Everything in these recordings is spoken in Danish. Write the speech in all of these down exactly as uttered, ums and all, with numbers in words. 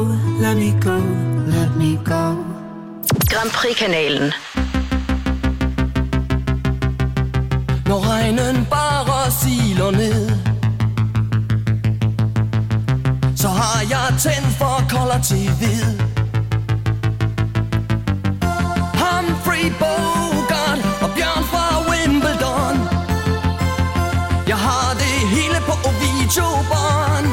let me go, let me go. Grand Prix-kanalen. Når regnen bare siler ned, så har jeg tændt for kolder til hvid. Humphrey Bogart og Bjørn fra Wimbledon, jeg har det hele på videobånd.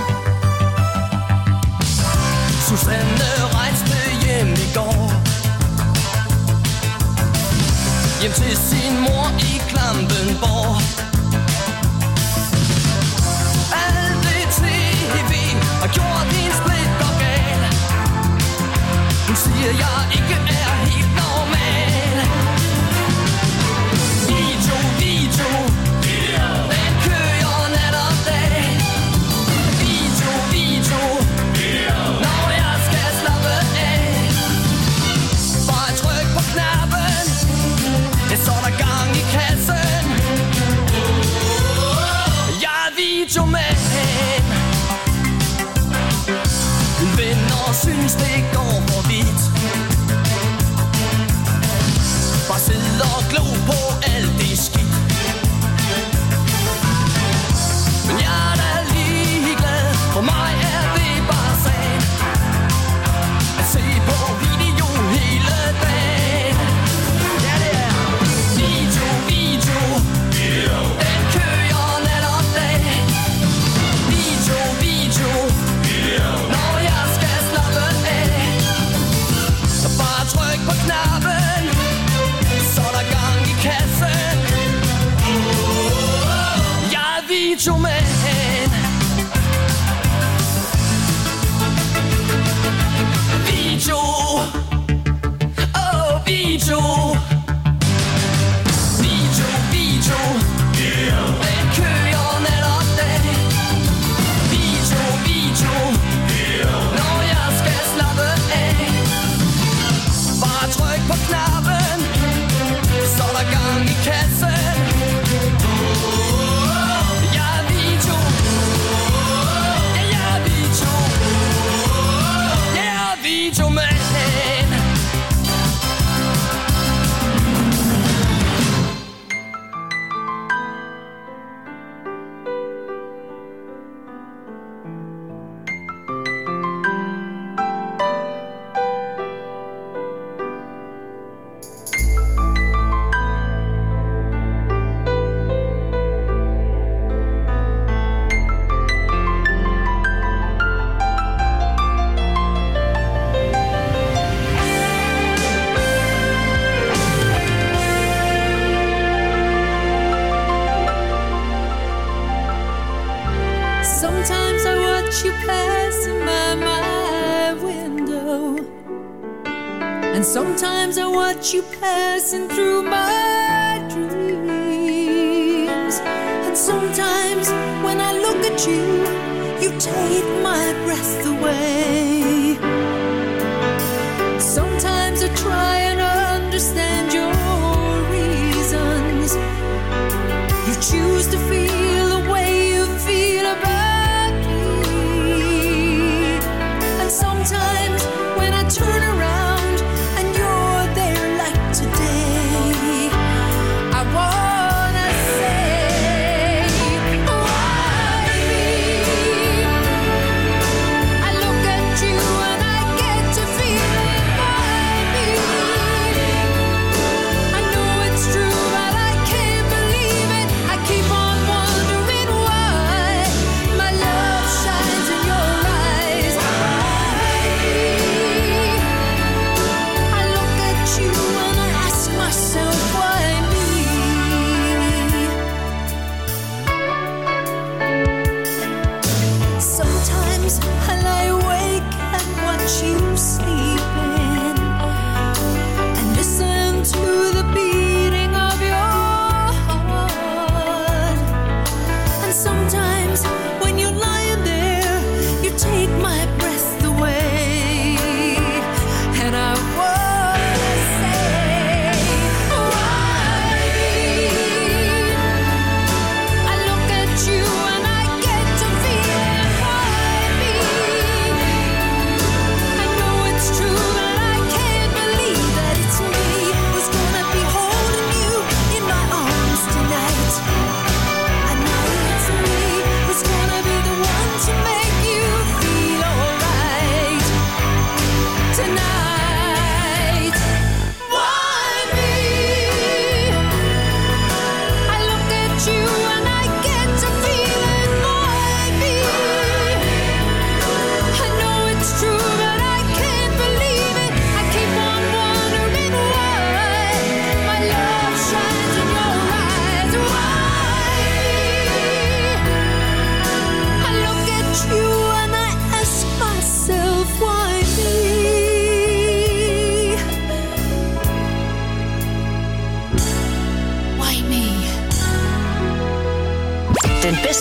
Susanne rejste hjem i går, hjem til sin mor i Klampenborg. Alt det tv har gjort hendes blik og gal. Hun siger, jeg ikke er helt normal. Video, video, den kører nat og dag. Video, video, når jeg skal slappe af. Bare tryk på knappen, så er der gang i kassen. Jeg er videomand. Mine venner synes det går for vidt. Bare sidde og glo på alt det skidt. Men jeg er da ligeglad, for mig er det bare sagen at se på video hele dagen. Ja, det er video, video, den kører nat og dag. Video, video, når jeg skal slappe af. Bare tryk på knappen, så er der gang i kassen. Jeg er videomand. Video, oh video. Video, video, den kører nat og dag. Video, video, når jeg skal slappe af. Bare tryk på knappen, så er der gang i kassen. Jeg er video, ja, jeg er video, jeg er videomand. Sometimes I watch you passing by my window, and sometimes I watch you passing through my dreams. And sometimes when I look at you, you take my breath away. Sometimes I try and understand your reasons. You choose to feel the way you feel about me. And sometimes when I turn around and you're there like today, I wanna say, why me? I look at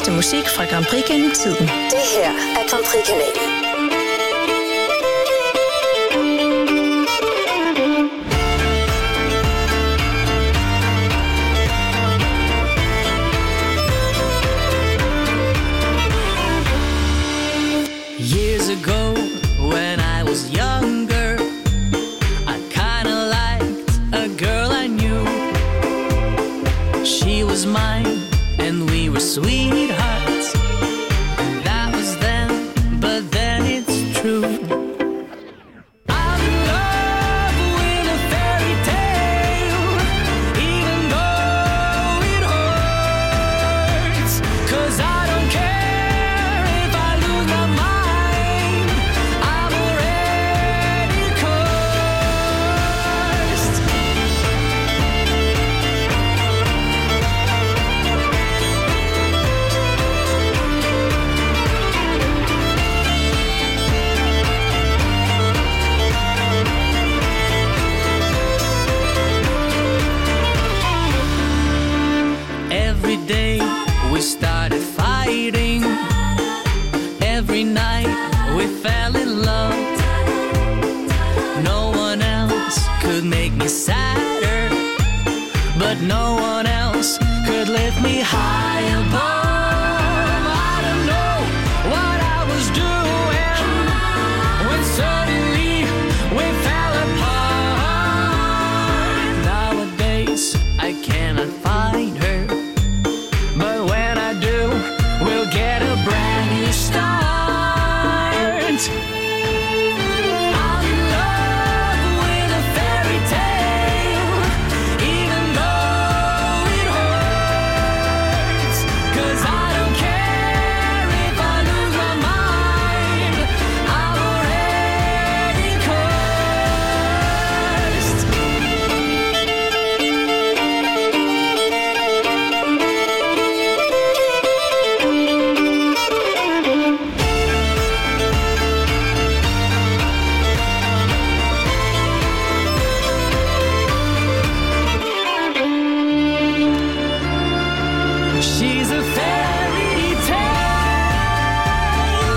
bedste musik fra Grand Prix gennem tiden. Det her er Grand Prix-kanalen. Years ago, when I was younger, I kinda liked a girl I knew. She was mine, and we were sweethearts. That was then, but then it's true. I'm in love with a fairy tale, even though it hurts. 'Cause I don't care if I lose my mind, I'm already cursed. Every day we started fighting. Every night we fell in love. No one else could make me sadder, but no one else could lift me high above. I don't know what I was doing when suddenly we fell apart. Nowadays I cannot find her, but when I do, we'll get a brand new start. I'm in love with a fairy tale, even though it hurts. 'Cause I don't care if I lose my mind, I'm already cursed. She's a fairy tale,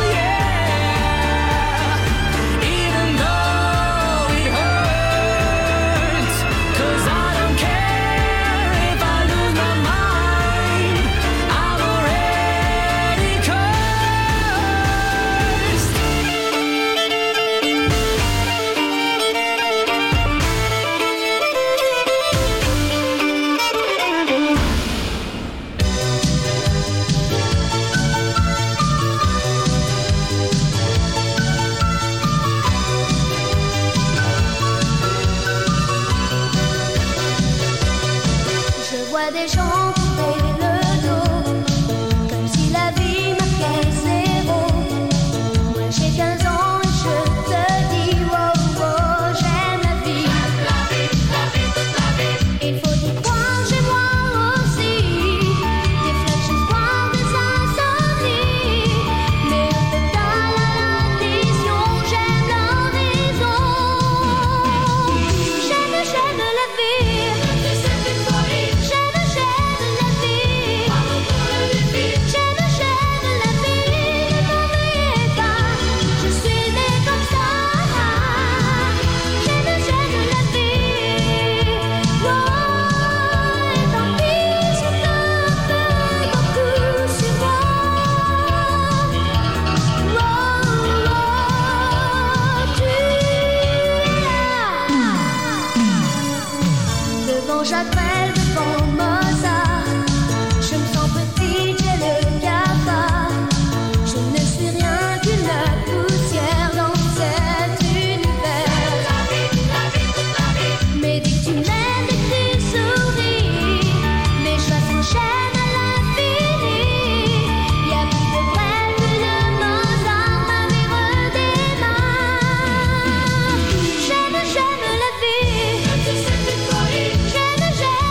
yeah, even though it hurts. 'Cause I don't care if I lose my mind, I'm already cursed. Je vois des gens tourner le dos, comme si la vie marquait zéro. Moi j'ai quinze ans et je te dis, wow, wow, j'aime la vie. La vie, la vie, toute la vie. Il faut y croire, j'ai moi aussi, des flashs d'espoir, des insomnies. Mais au total, à l'addition, j'aime l'horizon. J'aime, j'aime la vie. J'aime, j'aime la vie. J'aime, j'aime la vie. Ne m'oubliez pas, je suis née comme ça. J'aime, j'aime la vie. Oh, et tant pis si t'as un peu beaucoup sur moi. Oh, oh, tu es là. Devant Jacques Brel, devant Mozart, je me sens petite, j'ai le cafard. Je ne suis rien qu'une poussière dans cet univers. La vie, la vie, toute la vie. Mais dès que tu m'aimes, dès que tu souris, mes choix s'enchaînent à l'infini. Y'a plus de Brel, plus de Mozart, ma vie redémarre. J'aime, j'aime la vie. J'aime, j'aime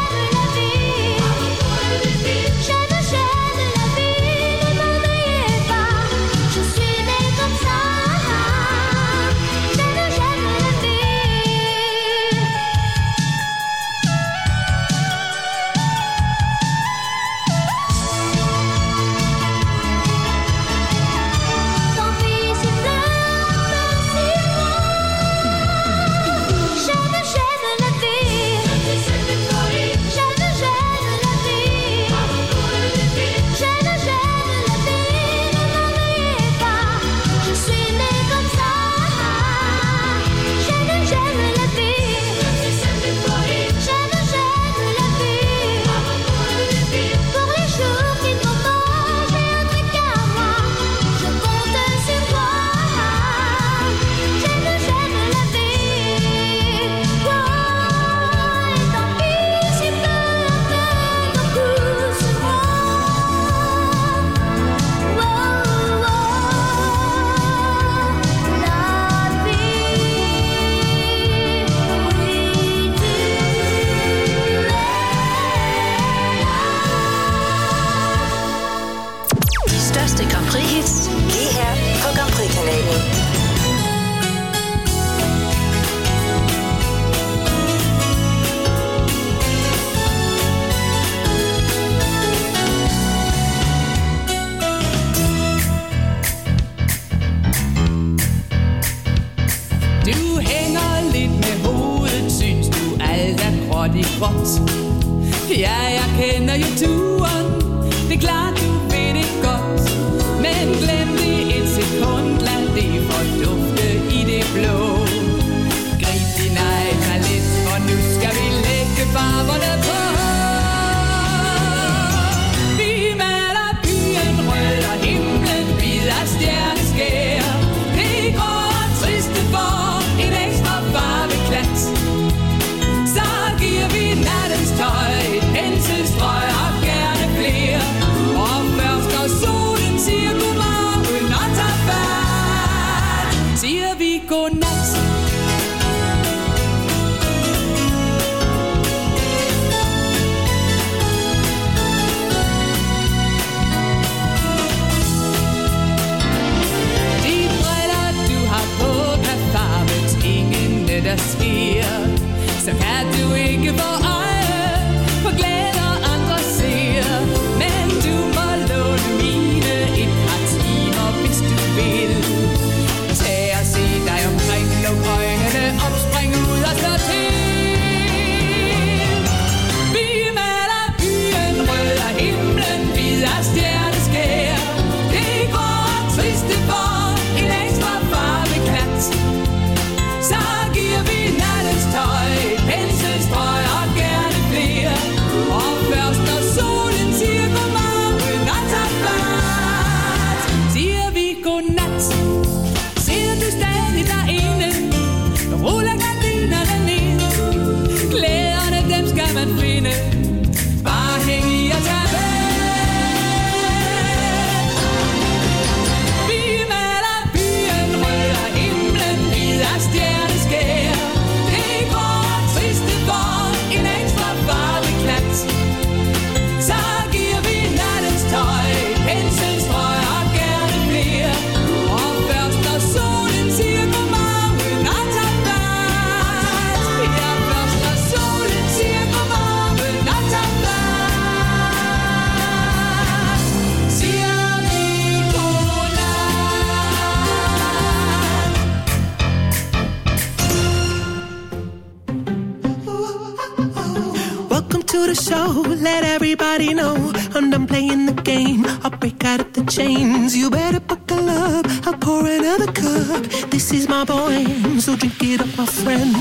hurtigt gråt. Ja, jeg kender jo turen, det er klart du ved det godt. Men glem det et sekund, lad det fordufte i det blå. Grib din egen palet, for nu skal vi lægge farverne på. Vi maler byen rød og himlen hvid af stjerneskær. Det grå og triste for en ekstra farveklat. Så giver vi nattens tøj et penselstrøg og gerne flere. Og først når solen siger godmorgen og tager fat, siger vi godnat. De briller du har på kan farvet tingene der sker. Så kan du ikke få øje på glæder andre ser. Men du må låne mine et par timer, hvis du vil. Tag og se dig omkring, luk øjnene op, spring ud og slå til. Vi maler byen rød og himlen hvid af stjerneskær. Det er grå og triste for en ekstra farveklat. Så giver vi nattens tøj et penselstrøg og gerne flere. Og først når solen siger godmorgen og tager fat, siger vi godnat. Ser du stadig derinde, ruller gardinerne ned. Klæderne dem skal man finde, bare hæng i og tag med. Vi maler byen rød og himlen hvid af stjerneskær. Det er grå og triste for en ekstra farveklat. Så giver vi nattens tøj et penselstrøg og gerne flere. Og først når solen siger godmorgen og tager fat, ja, først når solen siger godmorgen og tager fat, siger vi godnat. Welcome to the show, let everybody know I'm done playing the game, I'll break out of the chains. You better buckle up, I'll pour another cup. This is my poem, so drink it up, my friend.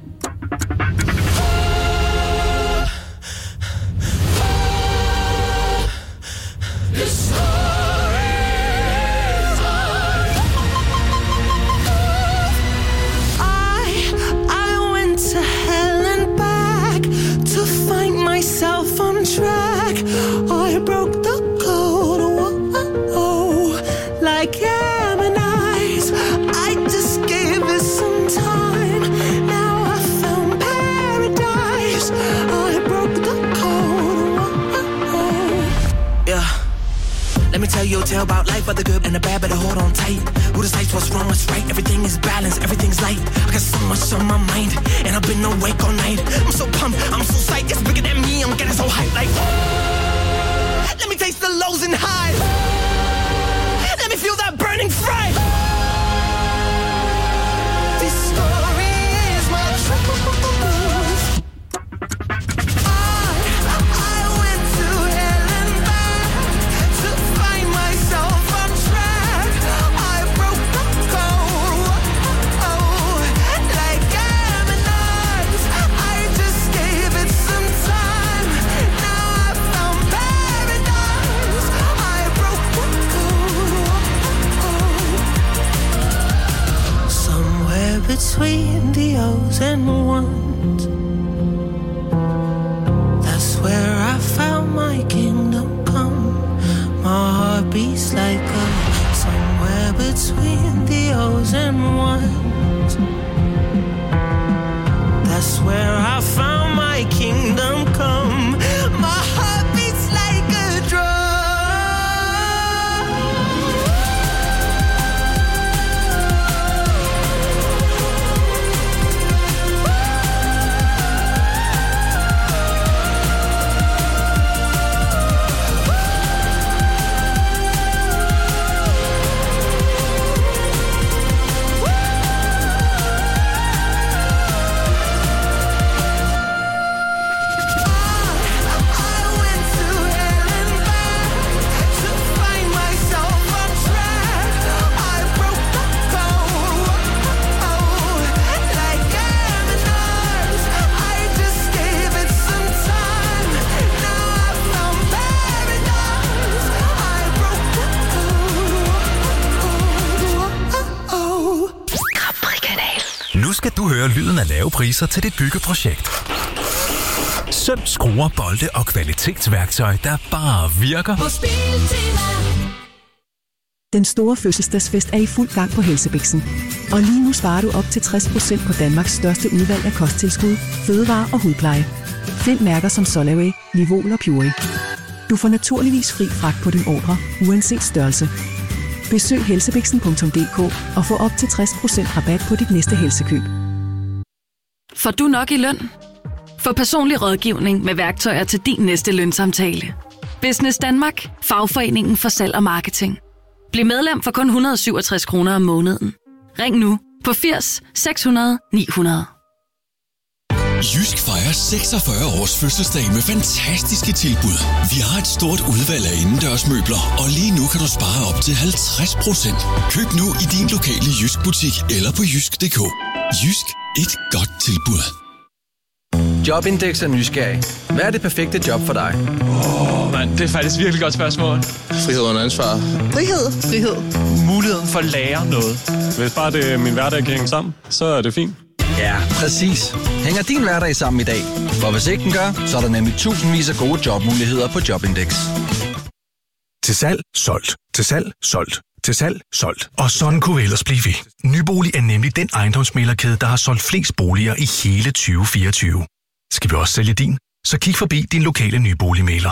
I, I went to hell and back to find myself on track. I broke the code, whoa, like Gemini's. I just gave it some time. Now I found paradise. I broke the code, whoa. Yeah. Let me tell you a tale about life, but the good and the bad, better hold on tight. Who decides what's wrong, what's right? Everything is balanced, everything's light. I got so much on my mind, and I've been awake all night. I'm so pumped, I'm so psyched, it's bigger than me, I'm getting so hyped like, oh, let me taste the lows and highs. Let me feel that burning fright. This story is my truth. I, I went to hell and back to find myself on track. I broke the code, oh, like Gemini's. I just gave it some time. Now I found paradise. I broke the code, oh. Somewhere between the O's and ones, that's where I found my kingdom come. My heart beats like a somewhere between the O's and ones. That's where I found my kingdom come. My heart beats like a drum. skal du høre lyden af lave priser til dit byggeprojekt. Søm, skruer, bolde og kvalitetsværktøj, der bare virker. Hos Biltema. Den store fødselsdagsfest er i fuld gang på Helsebixen. Og lige nu sparer du op til tres procent på Danmarks største udvalg af kosttilskud, fødevarer og hudpleje. Find mærker som Solaway, Nivol og Puree. Du får naturligvis fri fragt på din ordre, uanset størrelse. Besøg helsebixen punktum d k og få op til tres procent rabat på dit næste helsekøb. Får du nok i løn? Få personlig rådgivning med værktøjer til din næste lønsamtale. Business Danmark, fagforeningen for salg og marketing. Bliv medlem for kun et hundrede og syvogtres kroner om måneden. Ring nu på firs seks hundrede ni hundrede. Jysk fejrer seksogfyrre års fødselsdag med fantastiske tilbud. Vi har et stort udvalg af indendørsmøbler, og lige nu kan du spare op til halvtreds procent. Køb nu i din lokale Jysk butik eller på jysk punktum d k. Jysk, et godt tilbud. Jobindex er nysgerrig. Hvad er det perfekte job for dig? Åh, oh, mand, det er faktisk virkelig godt spørgsmål. Frihed under ansvar. Frihed. Frihed. Muligheden for at lære noget. Hvis bare det er min hverdag kan hænge sammen, så er det fint. Ja, præcis. Hænger din hverdag sammen i dag? For hvis ikke den gør, så er der nemlig tusindvis af gode jobmuligheder på Jobindex. Til salg, solgt. Til salg, solgt. Til salg, solgt. Og sådan kunne vi ellers blive ved. Nybolig er nemlig den ejendomsmæglerkæde, der har solgt flest boliger i hele tyve fireogtyve. Skal vi også sælge din? Så kig forbi din lokale nyboligmægler.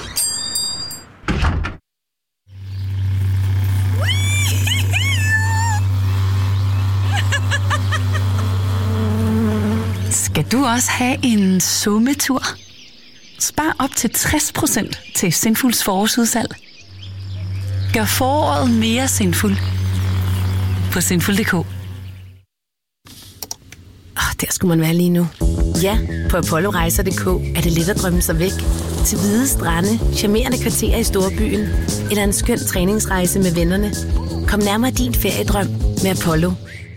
Skal du også have en sommetur? Spar op til tres procent til Sinfuls forårsudsalg. Gør foråret mere sinful på sinful punktum d k. Oh, der skulle man være lige nu. Ja, på apollo rejser punktum d k er det let at drømme sig væk. Til hvide strande, charmerende kvarterer i storbyen, eller en skøn træningsrejse med vennerne. Kom nærmere din feriedrøm med Apollo.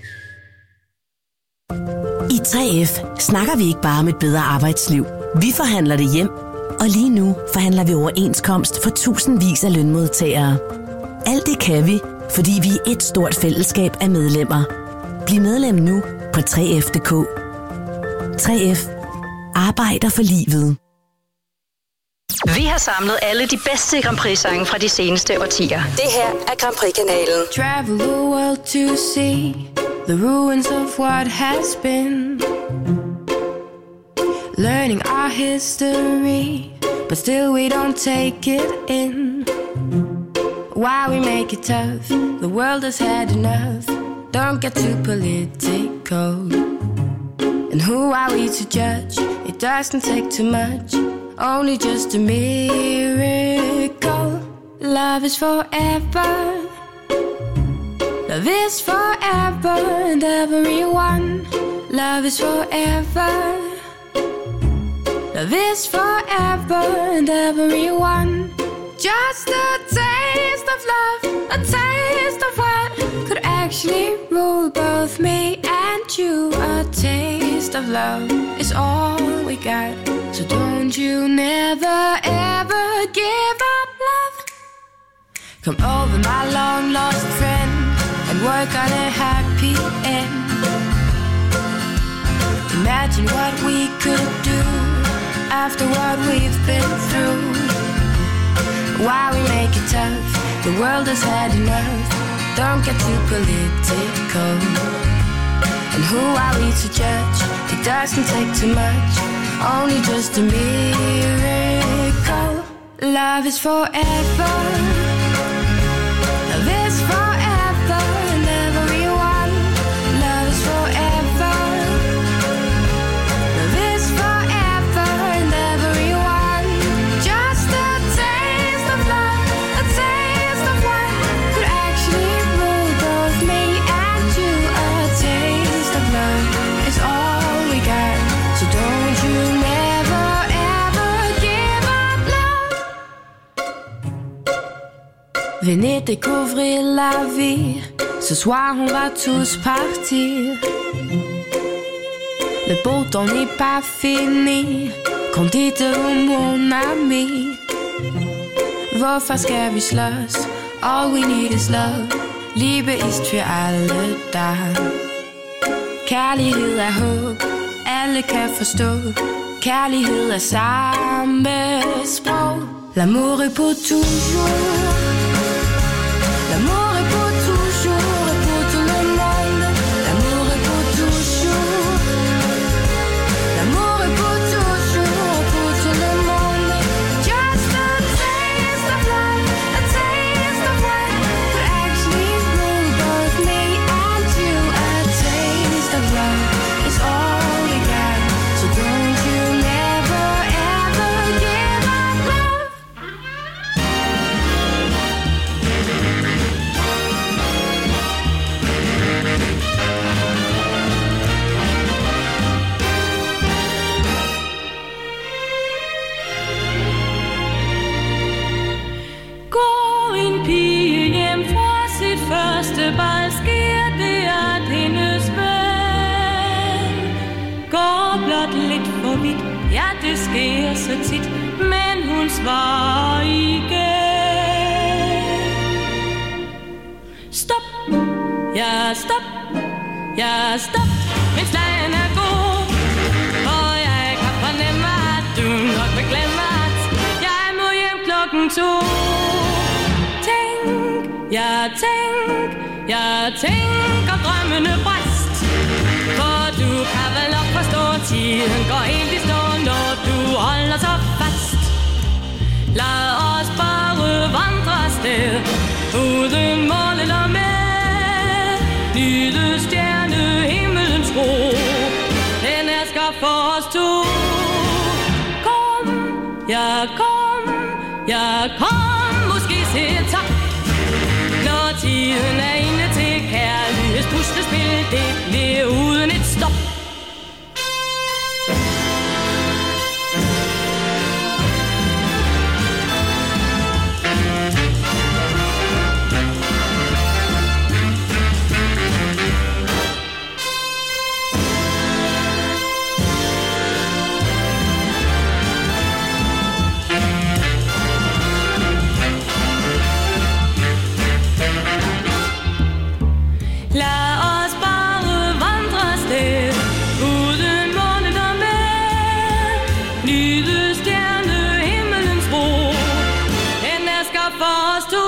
I tre F snakker vi ikke bare om et bedre arbejdsliv. Vi forhandler det hjem. Og lige nu forhandler vi overenskomst for tusindvis af lønmodtagere. Alt det kan vi, fordi vi er et stort fællesskab af medlemmer. Bliv medlem nu på tre F punktum d k. tre F arbejder for livet. Vi har samlet alle de bedste Grand Prix-sange fra de seneste årtier. Det her er Grand Prix-kanalen. Travel the world to see the ruins of what has been. Learning our history, but still we don't take it in. Why we make it tough, the world has had enough. Don't get too political. And who are we to judge? It doesn't take too much, only just a miracle. Love is forever. Love is forever and everyone. Love is forever. Love is forever and everyone. Just a taste of love, a taste of what could actually rule both me and you. A taste of love is all we got, so don't you never ever give up love. Come over, my long lost friend, and work on a happy end. Imagine what we could do after what we've been through. Why we make it tough, the world has had enough. Don't get too political. And who are we to judge? It doesn't take too much, only just a miracle. Love is forever. Love is forever and everyone. Love is forever. Love is forever and everyone. Just a taste of love, a taste of what could actually rule both me and you. A taste of love is all we got, so don't you never ever give up love. Venez découvrir la vie. Ce soir on va tous partir. Le beau temps n'est pas fini. Kom dites-vous mon ami. Hvorfor skal vi slås? All we need is love. Liebe ist für alle da. Kærlighed er håb, alle kan forstå. Kærlighed er samme sprog. L'amour est pour toujours. L'amour est pour toujours et pour tout le monde. L'amour est pour toujours. L'amour est pour toujours et pour tout le monde. Just a taste of love, a taste of what could actually rule both me and you. A taste of love is all we got, so don't you never ever give up love. Går en pige hjem fra sit første bal, sker det, at hendes ven går blot lidt for vidt. Ja, det sker så tit, men hun svarer igen. Stop, ja stop, ja stop, mens lejen er god. Og jeg kan fornemme, at du nok vil glemme, at jeg må hjem klokken to. Tænk, ja tænk, ja tænk, og drømmene bræst. For du kan vel nok forstå, tiden går helt i stå, når du holder så fast. Lad os bare vandre afsted, uden mål eller med. Nyde stjerne, himmelens ro, den er skabt for os to. Kom, ja kom, ja kom, måske siger tak. Når tiden er inde til kærlighedspustespil, det bliver uden et stop. Lad os bare vandre afsted, uden mål eller med. Nyde stjerne, himmelens ro, den er skabt for os to.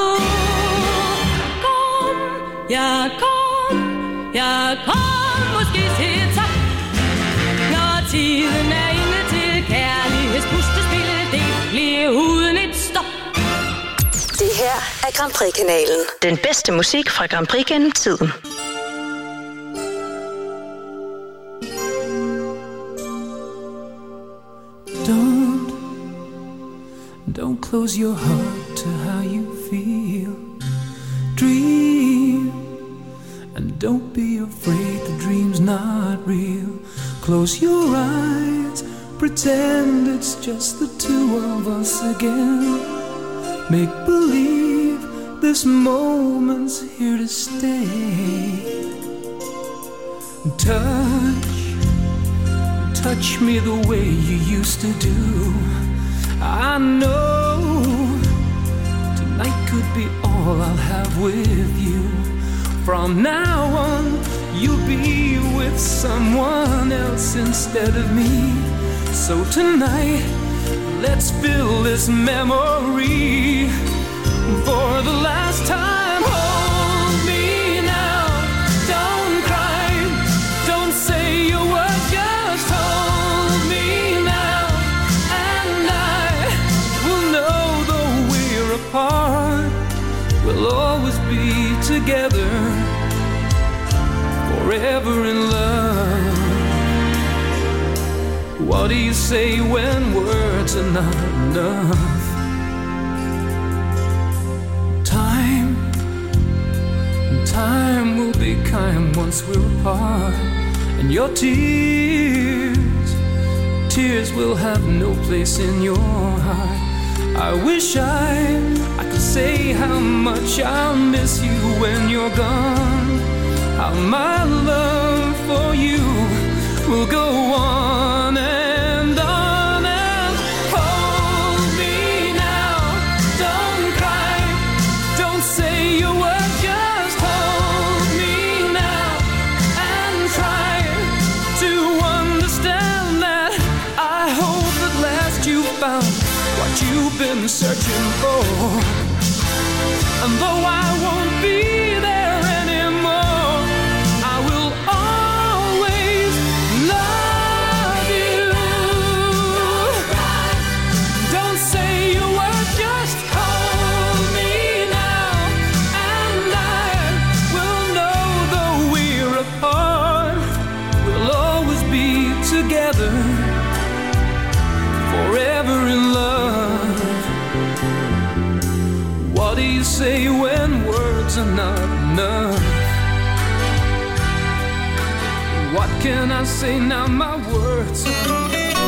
Kom, ja kom, ja kom, måske til tak. Når tiden er inde til kærlighedspustespil, det bliver uden et stop. Det her er Grand Prix-kanalen. Den bedste musik fra Grand Prix gennem tiden. Don't, don't close your heart to how you feel. Dream, and don't be afraid the dream's not real. Close your eyes, pretend it's just the two of us again. Make believe this moment's here to stay. Touch, touch me the way you used to do. I know tonight could be all I'll have with you. From now on, you'll be with someone else instead of me. So tonight, let's fill this memory for the last time. Hold me now, don't cry, don't say a word, just hold me now. And I will know though we're apart, we'll always be together, forever in love. What do you say when words are not enough? Time, time will be kind once we're apart. And your tears, tears will have no place in your heart. I wish I, I could say how much I'll miss you when you're gone. How my love for you will go on and on and hold me now. Don't cry, don't say a word, just hold me now and try. what you've been searching for. And though I won't be there anymore, I will always love you. Don't say a word, just call me now, and I will know though we're apart, we'll always be together, forever in love. What do you say when words are not enough? What can I say now? My words are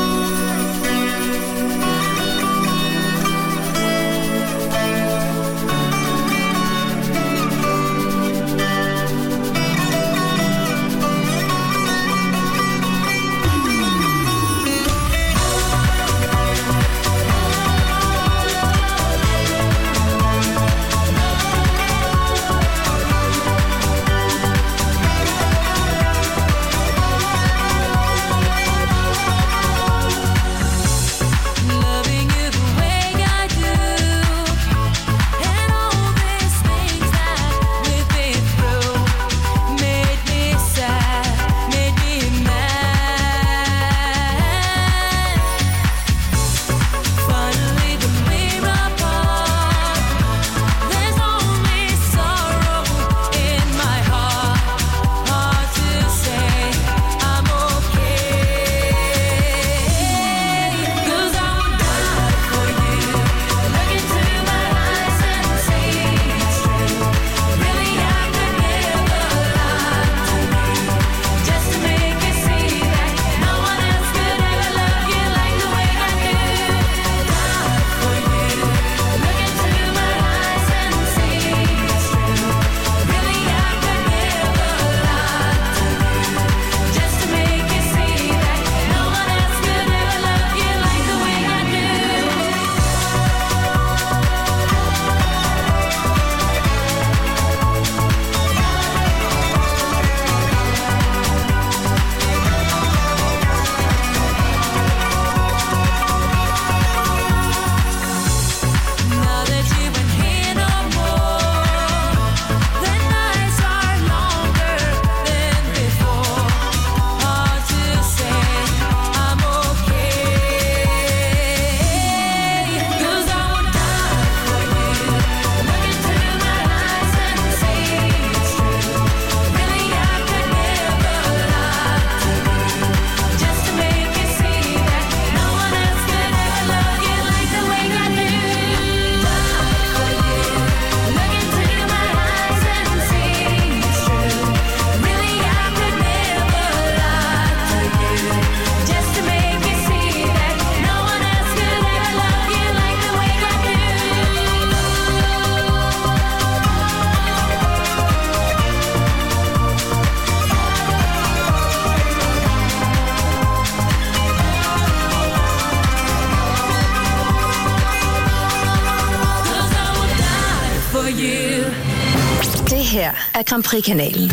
her er Grand Prix-kanalen.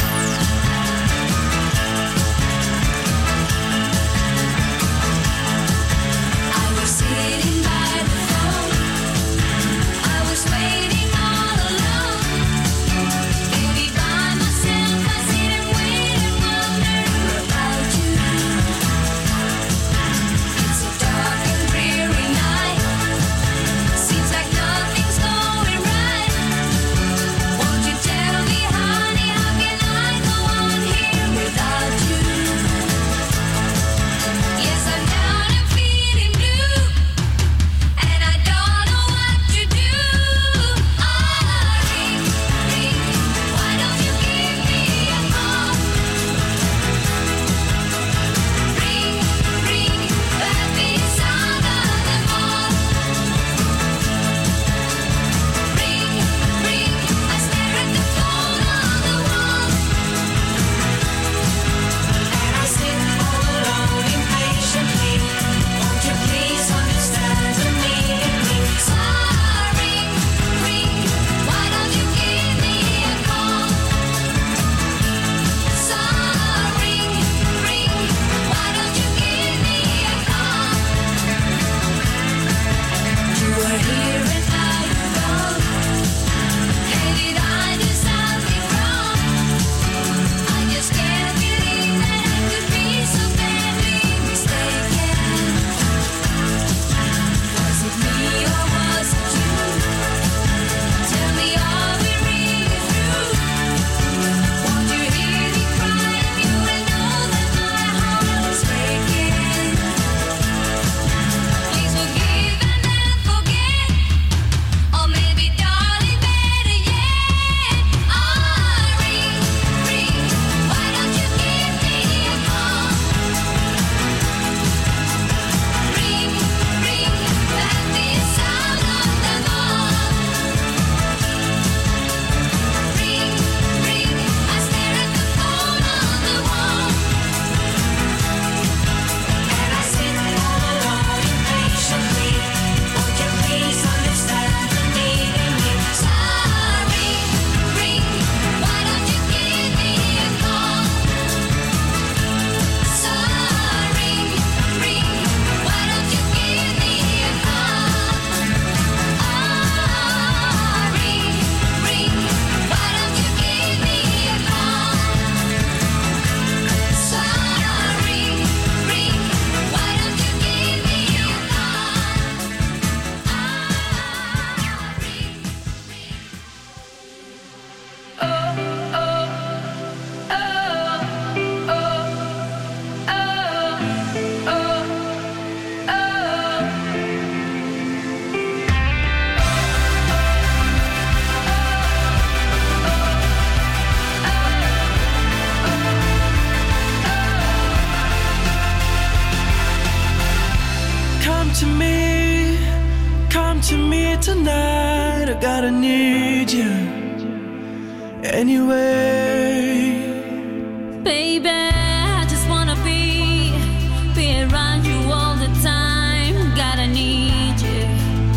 Won't you tell me, honey, how can I go on? to me, come to me tonight. I gotta need you anyway. Baby, I just wanna be, be around you all the time. Gotta need you.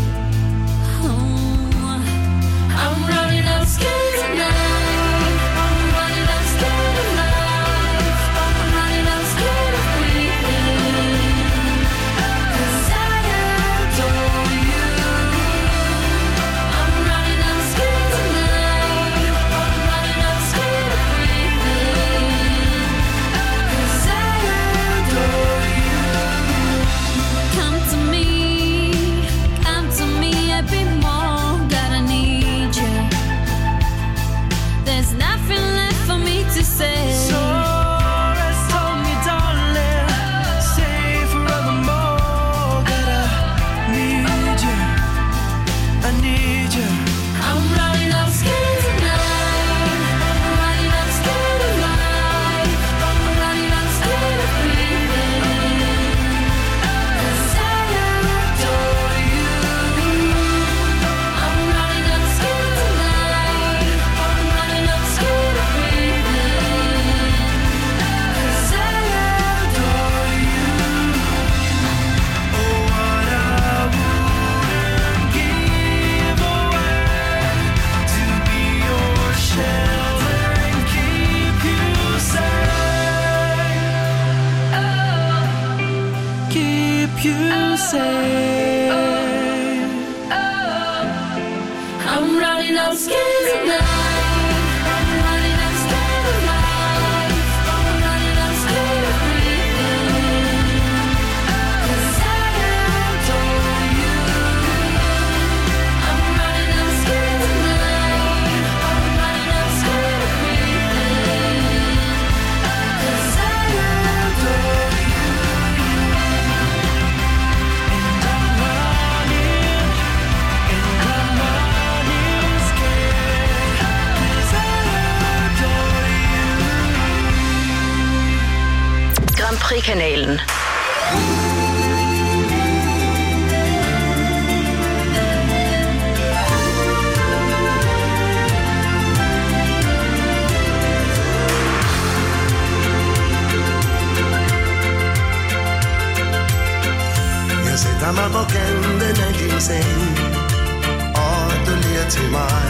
Oh, I'm running out scared tonight. I'm running out scared of life. I'm running out scared of breathing. 'Cause I adore you. I'm running out scared tonight. I'm running out scared of breathing. 'Cause I adore you. Come to me, come to me a bit more. Gotta need you. There's nothing left for me to say. So rest on me, darling. Stay forevermore. Gotta need you. I need you. I'm running out scared tonight. I'm running out scared of life. I'm running out scared of breathing. 'Cause I adore you. I'm running out scared tonight. I'm running out scared of breathing. 'Cause I adore you. Oh, what I wouldn't give away to be your shelter and keep you safe. Keep you safe. I'm running out scared tonight. I'm running out scared of life. I'm running out scared of breathing. 'Cause I adore you. I'm running out scared tonight. I'm running out scared of breathing. 'Cause I adore you. And I'm running, and I'm running scared. 'Cause I adore you. Grand Prix-kanalen. Jeg sætter mig på kanten af din seng, og du ler til mig.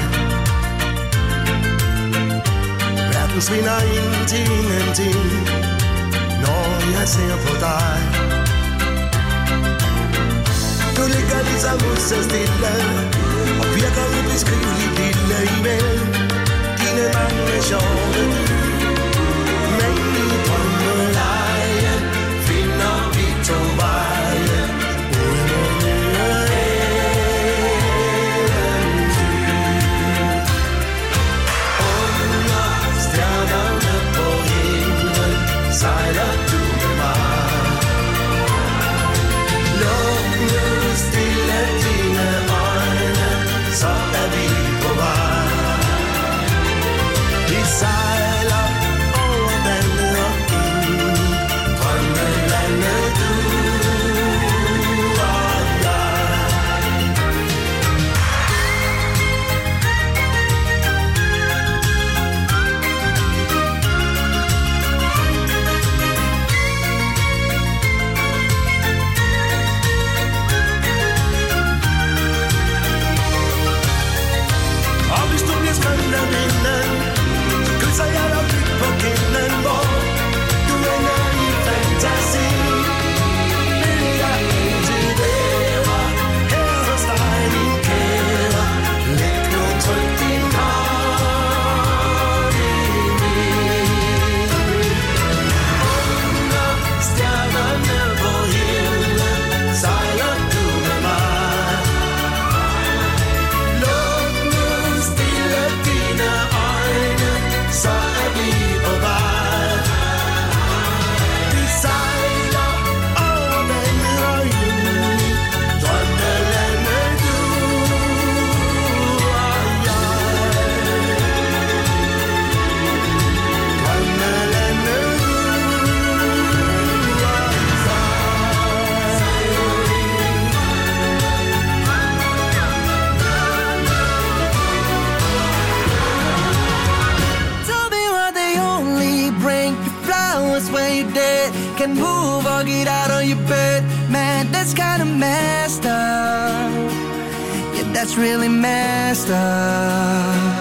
Verden svinder ind til ingenting, når jeg ser på dig. Du ligger ligesom så stille, og virker ubeskriveligt lille imellem dine mange sjove dyr. Men i drømmeleje finder vi to veje ud mod nye eventyr. Under stjernerne på himlen sejler du med mig. Luk nu stille dine øjne, så er vi på vej. Vi sejler can move or get out of your bed. Man, that's kinda messed up. Yeah, that's really messed up.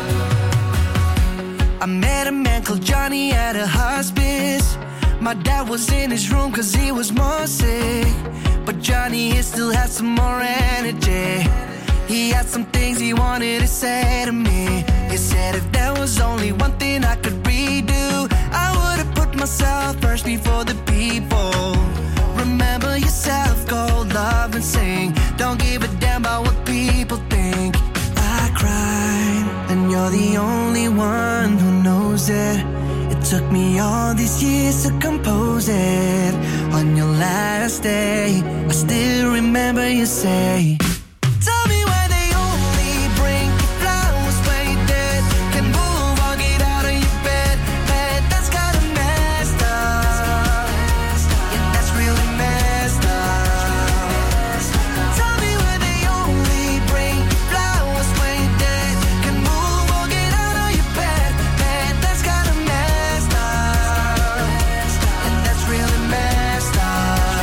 I met a man called Johnny at a hospice. My dad was in his room cause he was more sick. But Johnny, he still had some more energy. He had some things he wanted to say to me. He said if there was only one thing I could redo, I would've put myself first before the people. Remember yourself, go love and sing. Don't give a damn about what people think. I cried, and you're the only one who knows it. It took me all these years to compose it. On your last day, I still remember you say, tell me why they only bring you flowers when you're dead. Can move or get out of your bed. Man, that's kinda messed up. Yeah, that's really messed up. Tell me why they only bring you flowers when you're dead. Can move or get out of your bed. Man, that's kinda messed up. And that's really messed up.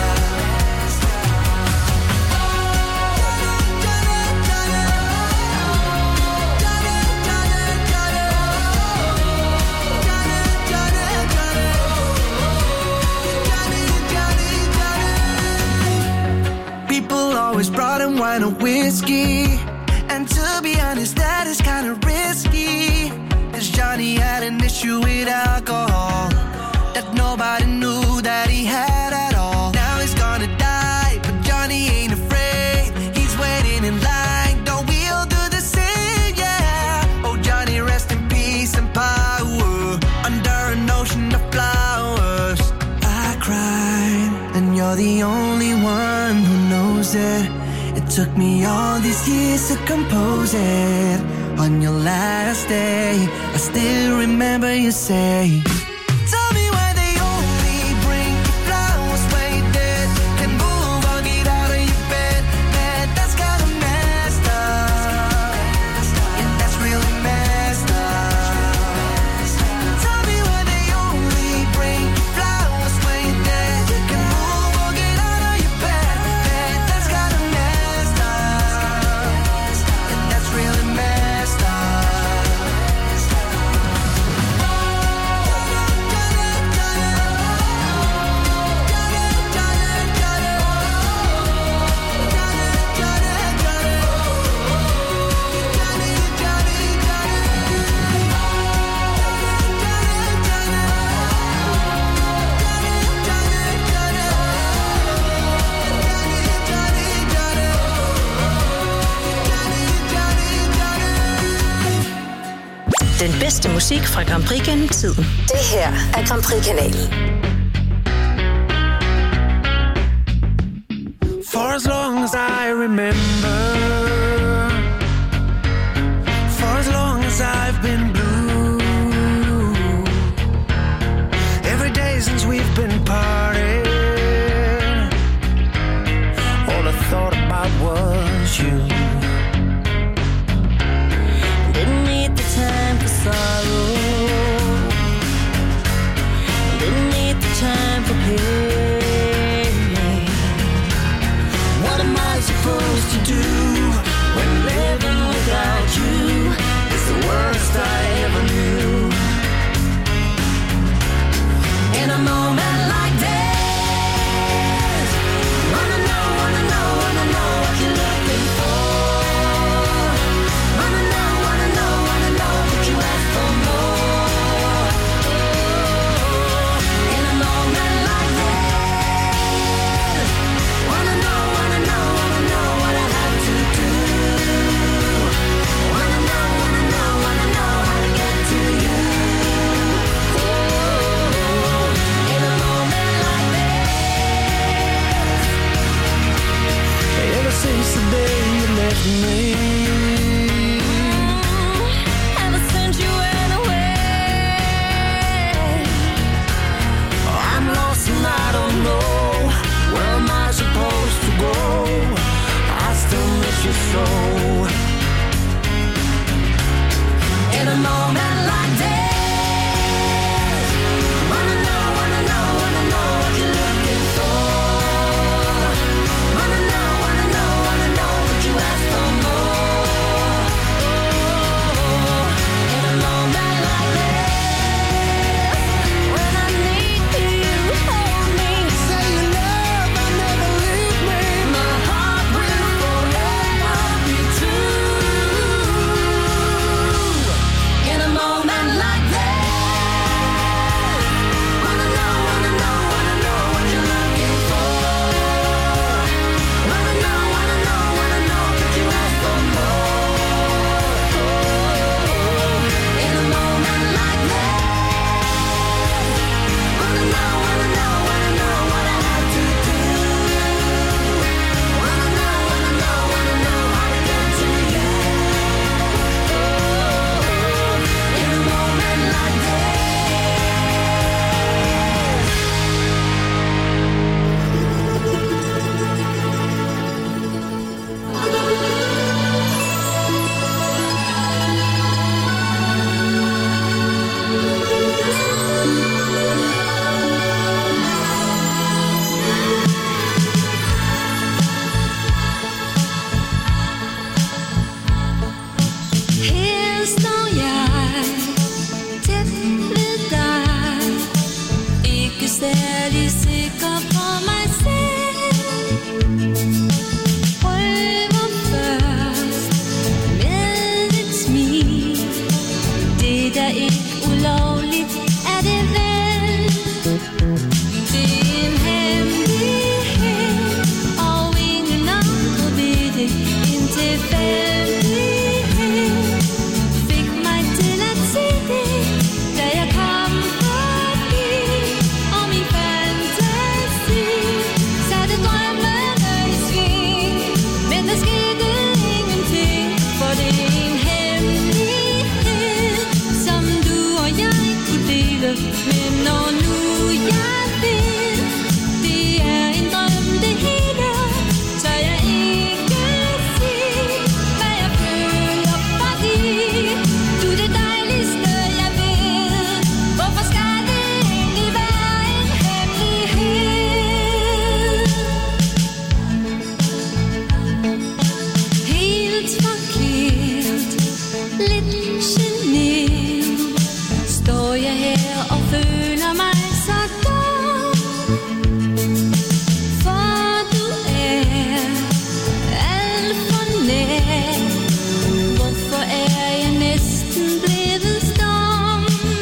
People always brought him wine or whiskey, and to be honest, that is kinda risky. Cause Johnny had an issue with alcohol that nobody knew that he had at all. Now he's gonna die, but Johnny ain't afraid. He's waiting in line, don't we all do the same, yeah. Oh Johnny, rest in peace and power, under an ocean of flowers. I cried, and you're the only one who knows it. It took me all these years to compose it. On your last day, I still remember you say, tell me why they only bring you flowers when you're dead. Can move or get out of your bed. Man, that's kinda messed up. Yeah, that's really messed up. Tell me why they only bring you flowers when you're dead. Can move or get out of your bed. Man, that's kinda messed up. Yeah, that's really messed up. Den bedste musik fra Grand Prix gennem tiden. Det her er Grand Prix-kanalen. For as long as I remember, for as long as I've been blue, every day since we've been parted, all I thought about was you. Didn't need the time for sorrow, didn't need the time for pain. What am I supposed to do when living without you is the worst I er lige sikker på mig selv. Prøver først med et smil. Det der ikke ulovligt, er det vel. Det er en hemmelighed, og ingen andre ved det. En tilfældighed fik mig til at se det, da jeg kom forbi. Og min fantasi satte drømmene i sving. Men der skete ingenting, for det er en hemmelighed, som du og jeg kunne dele. Men når nu jeg ved, det er en drøm det hele, så jeg ikke sige, hvad jeg føler for dig. Du er det dejligste jeg ved. Hvorfor skal det egentlig være en hemmelighed? Helt forkert, lidt genert, står jeg her og føler mig så dum. For du er alt for nær. Hvorfor er jeg næsten blevet stum?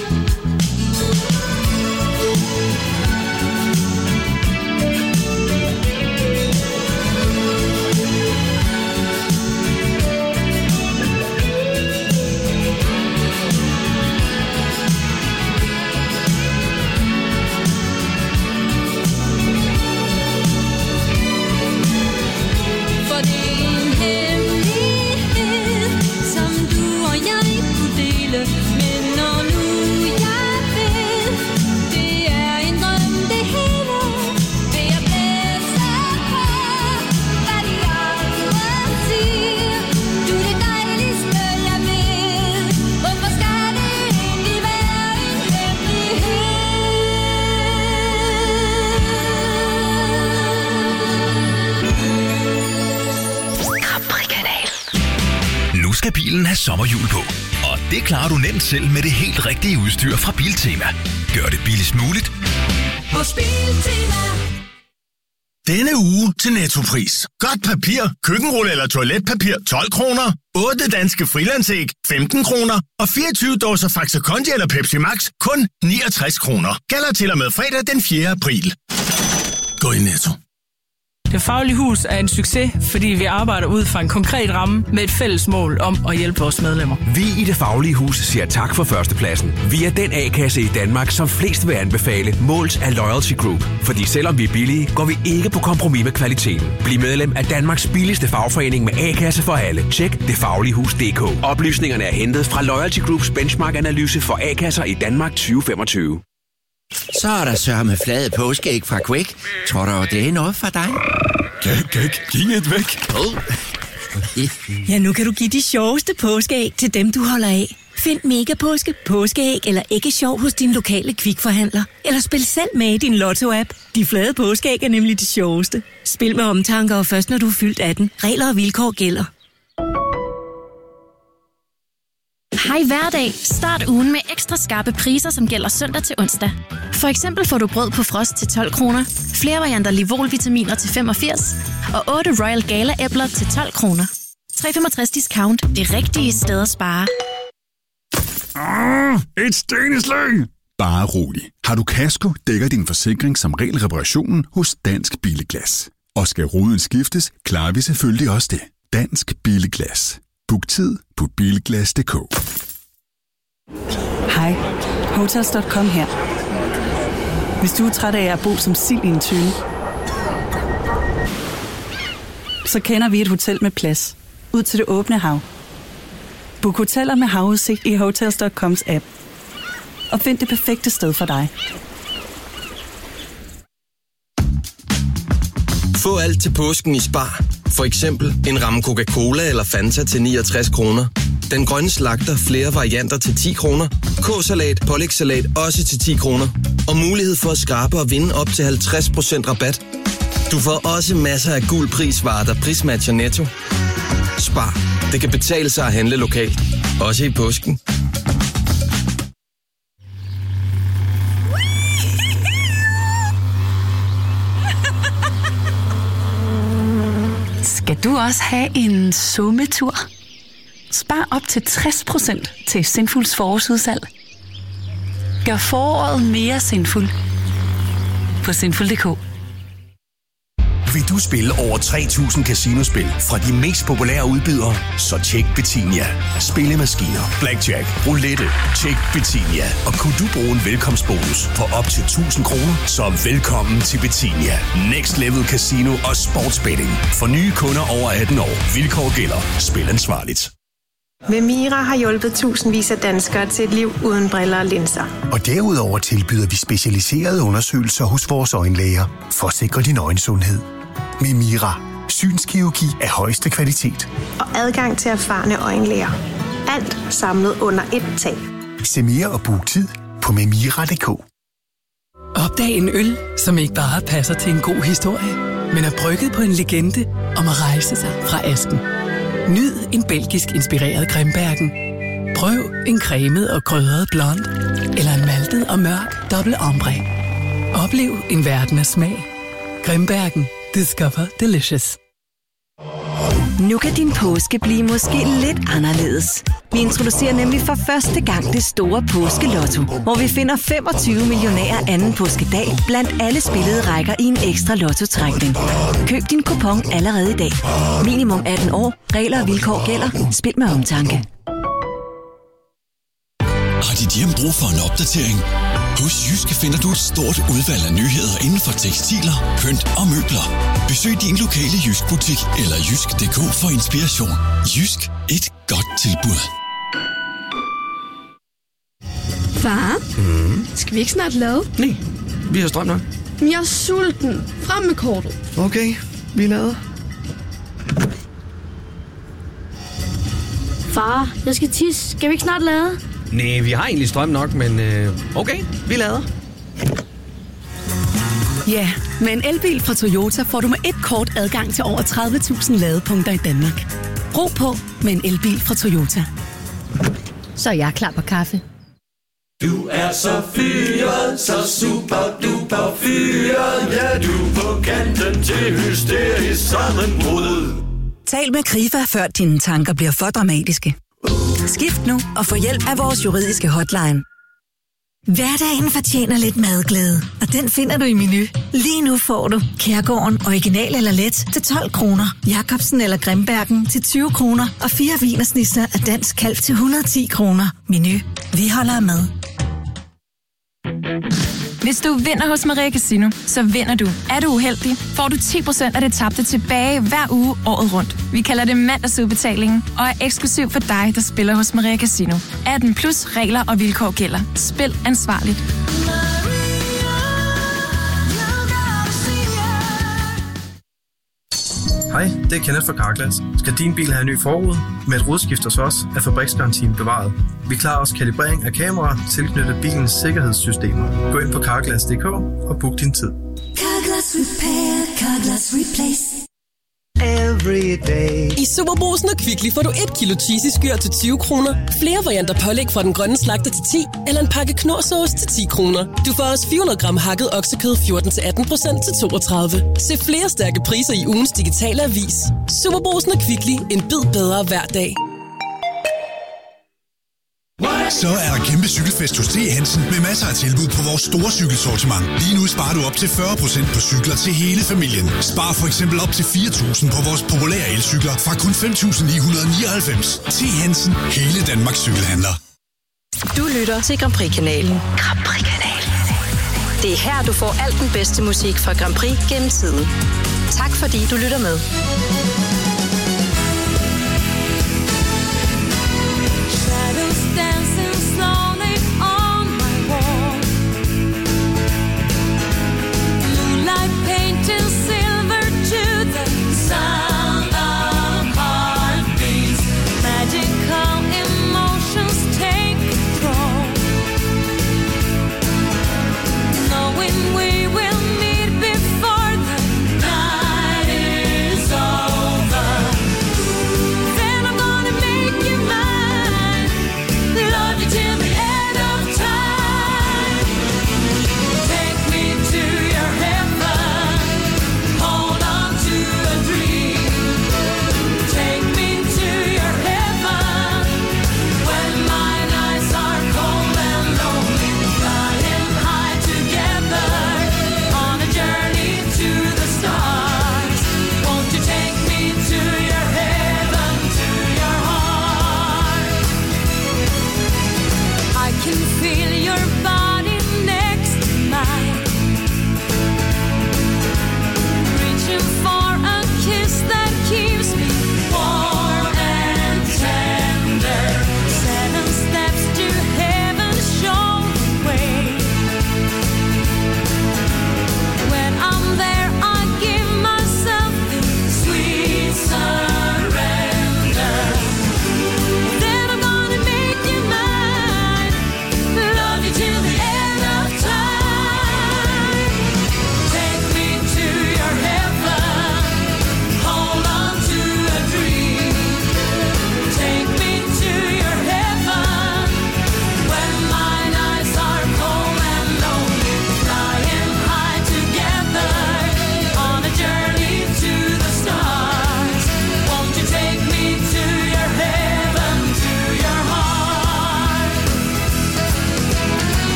For det er en hemmelighed, som du og jeg kunne dele. Men når nu jeg ved, det er en drøm det hele, vil jeg blæse på, hvad de andre siger. Du er det dejligste jeg ved. Hvorfor skal det egentlig være en hemmelighed? Nu skal bilen have sommerhjul på, og det klarer du nemt selv med det helt rigtige udstyr fra Biltema. Gør det billigst muligt Hos Biltema. Denne uge til Nettopris. Godt papir, køkkenrulle eller toiletpapir tolv kroner. otte danske frilandsæg femten kroner. Og fireogtyve dåser Faxe Kondi eller Pepsi Max kun niogtres kroner. Gælder til og med fredag den fjerde april. Gå i Netto. Det Faglige Hus er en succes, fordi vi arbejder ud fra en konkret ramme med et fælles mål om at hjælpe vores medlemmer. Vi i Det Faglige Hus siger tak for førstepladsen. Vi er den A-kasse i Danmark, som flest vil anbefale, målt af Loyalty Group. Fordi selvom vi er billige, går vi ikke på kompromis med kvaliteten. Bliv medlem af Danmarks billigste fagforening med A-kasse for alle. Tjek det faglige hus punktum d k. Oplysningerne er hentet fra Loyalty Groups benchmark-analyse for A-kasser i Danmark tyve femogtyve. Så er der sørme flade påskeæg fra Quake. Tror du, det er noget for dig? Gæk, gæk, giv væk. Oh. Ja, nu kan du give de sjoveste påskeæg til dem, du holder af. Find Megapåske, påskeæg eller æggesjov hos din lokale Kvikforhandler. Eller spil selv med i din Lotto-app. De flade påskeæg er nemlig de sjoveste. Spil med omtanke og først når du er fyldt atten. Regler og vilkår gælder. Hej hverdag. Start ugen med ekstra skarpe priser, som gælder søndag til onsdag. For eksempel får du brød på frost til tolv kroner, flere varianter Livol-vitaminer til femogfirs og otte Royal Gala-æbler til tolv kroner. tre komma femogtres discount. Det rigtige sted at spare. Ah, et steneslag! Bare rolig. Har du kasko, dækker din forsikring som regel reparationen hos Dansk Bilglas. Og skal ruden skiftes, klarer vi selvfølgelig også det. Dansk Bilglas. Book tid på bilglas punktum d k. Hej, Hotels punktum com her. Hvis du er træt af at bo som sild i en tønde, så kender vi et hotel med plads ud til det åbne hav. Book hoteller med havudsigt i Hotels punktum coms app. Og find det perfekte sted for dig. Få alt til påsken i Spar. For eksempel en ramme Coca-Cola eller Fanta til niogtres kroner. Den grønne slagter flere varianter til ti kroner. K-salat, pålægssalat også til ti kroner. Og mulighed for at skrabe og vinde op til halvtreds procent rabat. Du får også masser af gul prisvarer, der prismatcher Netto. Spar. Det kan betale sig at handle lokalt. Også i påsken. Skal du også have en sommetur? Spar op til tres procent til Sinfuls forårsudsalg. Gør foråret mere sinful på sinful punktum d k. Vil du spille over tre tusind casinospil fra de mest populære udbydere? Så tjek Betinia. Spillemaskiner, blackjack, roulette. Tjek Betinia. Og kunne du bruge en velkomstbonus på op til tusind kroner? Så velkommen til Betinia. Next Level Casino og Sportsbetting. For nye kunder over atten år. Vilkår gælder. Spil ansvarligt. Memira har hjulpet tusindvis af danskere til et liv uden briller og linser. Og derudover tilbyder vi specialiserede undersøgelser hos vores øjenlæger for at sikre din øjensundhed. Memira. Synskirurgi af højeste kvalitet. Og adgang til erfarne øjenlæger. Alt samlet under ét tag. Se mere og book tid på memira punktum d k. Opdag en øl, som ikke bare passer til en god historie, men er brygget på en legende om at rejse sig fra asken. Nyd en belgisk inspireret Grimbergen. Prøv en cremet og krydret blond eller en maltet og mørk dobbelt ambre. Oplev en verden af smag. Grimbergen. Discover delicious. Nu kan din påske blive måske lidt anderledes. Vi introducerer nemlig for første gang det store påskelotto, hvor vi finder femogtyve millionærer anden påskedag blandt alle spillede rækker i en ekstra lottotrækning. Køb din kupon allerede i dag. Minimum atten år. Regler og vilkår gælder. Spil med omtanke. Har dit hjem brug for en opdatering? Hos Jyske finder du et stort udvalg af nyheder inden for tekstiler, pynt og møbler. Besøg din lokale Jysk-butik eller jysk punktum d k for inspiration. Jysk. Et godt tilbud. Far, Mm. skal vi ikke snart lave? Nej, vi har strøm nok. Men jeg er sulten. Frem med kortet. Okay, vi lader. Far, jeg skal tisse. Skal vi ikke snart lade? Nej, vi har egentlig strøm nok, men øh, okay, vi lader. Ja, med en elbil fra Toyota får du med et kort adgang til over tredive tusind ladepunkter i Danmark. Brug på med en elbil fra Toyota. Så er jeg klar på kaffe. Du er så fyret, så super duper fyret. Ja, du er på kanten til hysterisk sammenbrud. Tal med Krifa, før dine tanker bliver for dramatiske. Skift nu og få hjælp af vores juridiske hotline. Hverdagen fortjener lidt madglæde, og den finder du i Menu. Lige nu får du Kærgården original eller let til tolv kroner, Jacobsen eller Grimbergen til tyve kroner og fire wienersnitzer af dansk kalv til et hundrede og ti kroner. Menu. Vi holder med. Hvis du vinder hos Maria Casino, så vinder du. Er du uheldig, får du ti procent af det tabte tilbage hver uge året rundt. Vi kalder det mandagsudbetalingen og er eksklusiv for dig, der spiller hos Maria Casino. atten plus regler og vilkår gælder. Spil ansvarligt. Hej, det er Kenneth fra Carglass. Skal din bil have en ny forrude? Med et rodskift hos os er fabriksgarantien bevaret. Vi klarer også kalibrering af kameraer tilknyttet bilens sikkerhedssystemer. Gå ind på carglass punktum d k og book din tid. Carglass Repair, Carglass Replace. Every day. I Superbrugsen og Kvickly får du et kilo cheesy skyr til tyve kroner, flere varianter pålæg fra den grønne slagter til ti, eller en pakke knorrsauce til ti kroner. Du får også fire hundrede gram hakket oksekød fjorten til atten procent til toogtredive. Se flere stærke priser i ugens digitale avis. Superbrugsen og Kvickly. En bid bedre hver dag. Så er der kæmpe cykelfest hos T. Hansen med masser af tilbud på vores store cykelsortiment. Lige nu sparer du op til fyrre procent på cykler til hele familien. Spar for eksempel op til fire tusind på vores populære elcykler fra kun fem tusind ni hundrede og nioghalvfems. T. Hansen. Hele Danmarks cykelhandler. Du lytter til Grand Prix-kanalen. Grand Prix-kanalen. Det er her, du får alt den bedste musik fra Grand Prix gennem tiden. Tak fordi du lytter med. Dancing slowly on my wall. Moonlight painting silver to the sound of heartbeats. Magical emotions take control. Knowing we will meet before the night is over.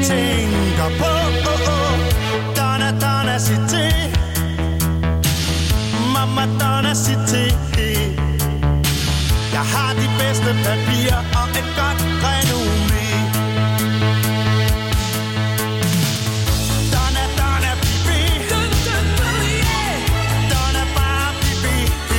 tænker på oh, oh. Donna, Donna City. Mamma Donna City. Jeg har de bedste papirer og et godt renommé. Donna, Donna, bibi. Donna, bare bibi.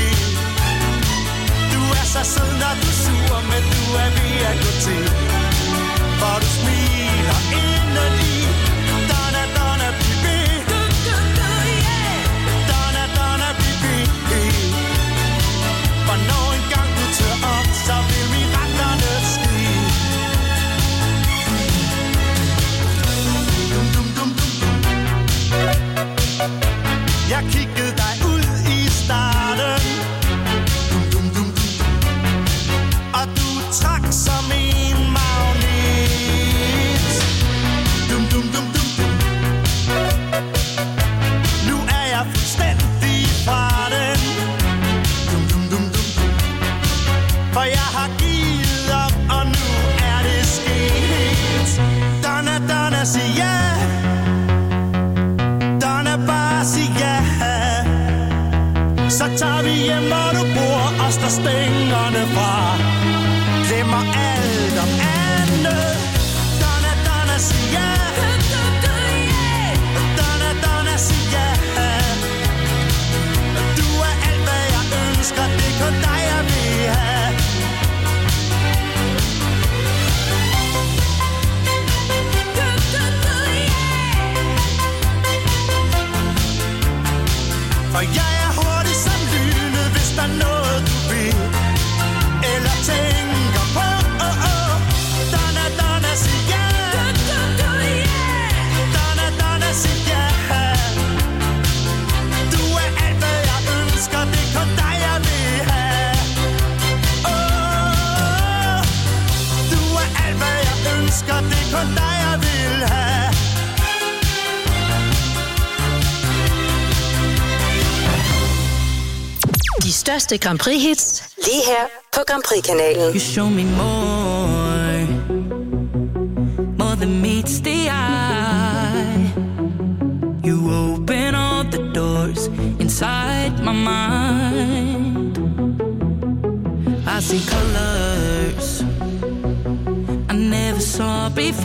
Du er så sød, når du er sur, men du er ved at gå til. For du smiler indeni. Donna, Donna, bibi. Donna, Donna, bibi. For når en gang du tør op, så vil miraklerne ske. Dum, dum, dum, dum, dum. Jeg kiggede dig ud i starten. Dum, dum, dum, dum, dum. Og du trak som en magnet. Dum, dum, dum, dum, dum. Nu er jeg fuldstændig fra den. Dum, dum, dum, dum, dum. For jeg har givet op, og nu er det sket. Donna, Donna, sig ja. Donna, bare sig ja. Så tager vi hjem, hvor du bor, og står stængerne fra. Glemmer alt om andet. Donna, Donna, sig ja. Donna, Donna, sig ja. Du er alt, hvad jeg ønsker, det er kun dig, jeg vil have. For jeg er hurtig som lynet, hvis der er noget, du vil. Eller tænker på, oh, oh. Donna, Donna, sig ja. Donna, Donna, sig ja. Du er alt, hvad jeg ønsker, det er kun dig, jeg vil have. Oh, du er alt, hvad jeg ønsker, det er kun dig, jeg vil have. De største Grand Prix hits lige her på Grand Prix-kanalen. You show me more, more than meets the eye. You open all the doors inside my mind. I see colors I never saw before.